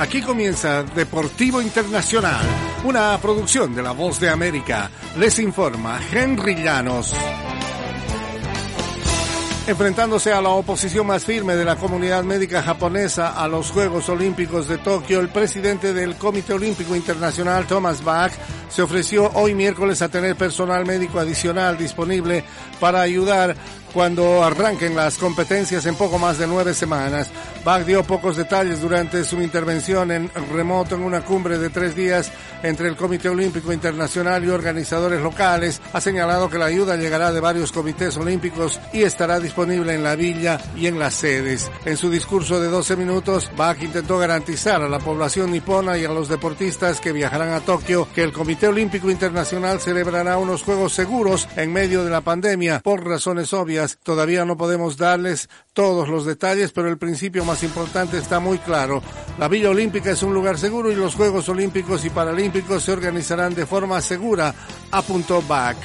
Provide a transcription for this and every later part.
Aquí comienza Deportivo Internacional, una producción de La Voz de América. Les informa Henry Llanos. Enfrentándose a la oposición más firme de la comunidad médica japonesa a los Juegos Olímpicos de Tokio, el presidente del Comité Olímpico Internacional, Thomas Bach, se ofreció hoy miércoles a tener personal médico adicional disponible para ayudar cuando arranquen las competencias en poco más de 9 semanas. Bach dio pocos detalles durante su intervención en remoto en una cumbre de 3 días entre el Comité Olímpico Internacional y organizadores locales. Ha señalado que la ayuda llegará de varios comités olímpicos y estará disponible en la villa y en las sedes. En su discurso de 12 minutos, Bach intentó garantizar a la población nipona y a los deportistas que viajarán a Tokio que el Comité Olímpico Internacional celebrará unos juegos seguros en medio de la pandemia. Por razones obvias, todavía no podemos darles todos los detalles, pero el principio más importante está muy claro. La Villa Olímpica es un lugar seguro y los Juegos Olímpicos y Paralímpicos se organizarán de forma segura, apuntó Bach.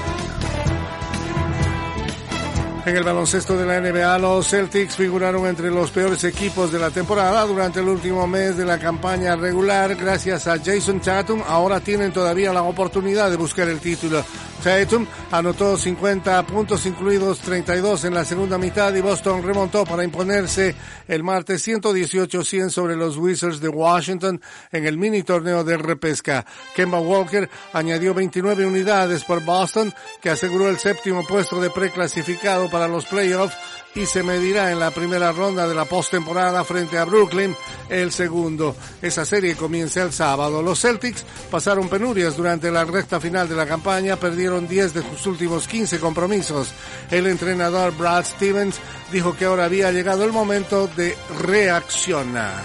En el baloncesto de la NBA, los Celtics figuraron entre los peores equipos de la temporada durante el último mes de la campaña regular. Gracias a Jason Tatum, ahora tienen todavía la oportunidad de buscar el título. Tatum anotó 50 puntos, incluidos 32 en la segunda mitad, y Boston remontó para imponerse el martes 118-100 sobre los Wizards de Washington en el mini torneo de repesca. Kemba Walker añadió 29 unidades por Boston, que aseguró el séptimo puesto de preclasificado para los playoffs y se medirá en la primera ronda de la postemporada frente a Brooklyn el segundo. Esa serie comienza el sábado. Los Celtics pasaron penurias durante la recta final de la campaña, perdieron 10 de sus últimos 15 compromisos. El entrenador Brad Stevens dijo que ahora había llegado el momento de reaccionar.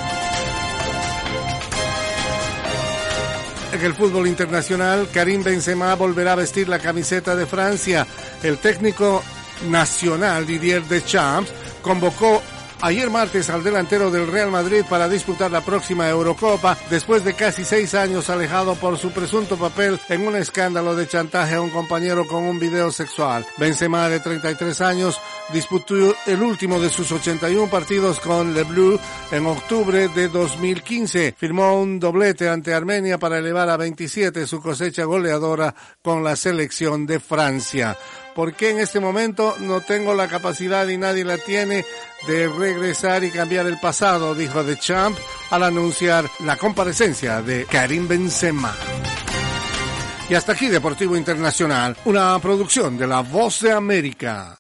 En el fútbol internacional, Karim Benzema volverá a vestir la camiseta de Francia. El técnico nacional Didier Deschamps convocó ayer martes al delantero del Real Madrid para disputar la próxima Eurocopa después de casi 6 años alejado por su presunto papel en un escándalo de chantaje a un compañero con un video sexual. Benzema, de 33 años, disputó el último de sus 81 partidos con Le Bleu en octubre de 2015. Firmó un doblete ante Armenia para elevar a 27 su cosecha goleadora con la selección de Francia. Porque en este momento no tengo la capacidad y nadie la tiene de regresar y cambiar el pasado, dijo Deschamps al anunciar la comparecencia de Karim Benzema. Y hasta aquí Deportivo Internacional, una producción de La Voz de América.